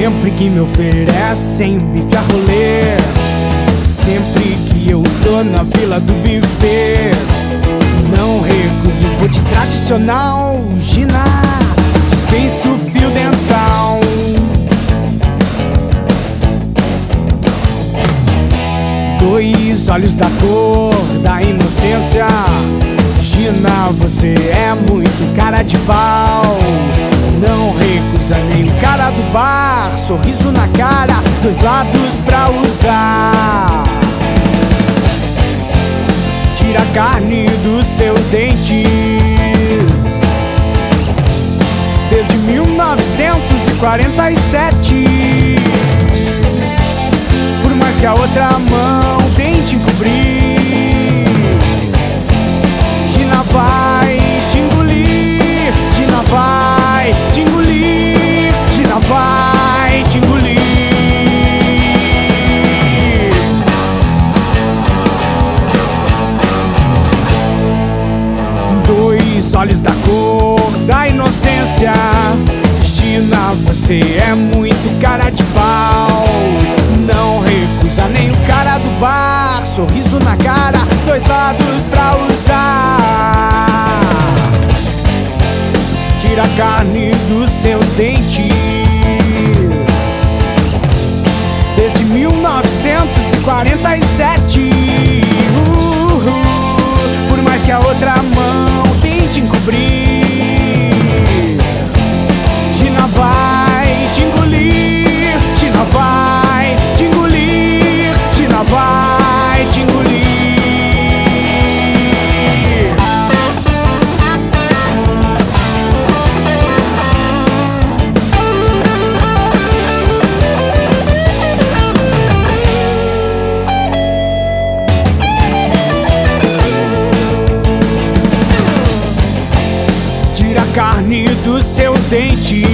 Sempre que me oferecem bife a rolê, sempre que eu tô na fila do buffet, não recuso, vou de tradicional Gina, dispenso o fio dental. Dois olhos da cor da inocência, Gina, você é muito cara de pau. Não recusa nem o cara do bar, sorriso na cara, dois lados pra usar. Tira a carne dos seus dentes desde 1947. Por mais que a outra mão tente encobrir, Gina vai te engolir, Gina vai te engolir, Gina vai te engolir. Dois olhos da cor da inocência, Gina, você é muito cara de pau. Não recusa nem o cara do bar, sorriso na cara, dois lados pra usar. Tira a carne dos seus dentes desde 1947. Por mais que a outra mão tente encobrir, Gina vai te engolir, Gina vai te engolir, Gina vai te engolir. Tira a carne dos seus dentes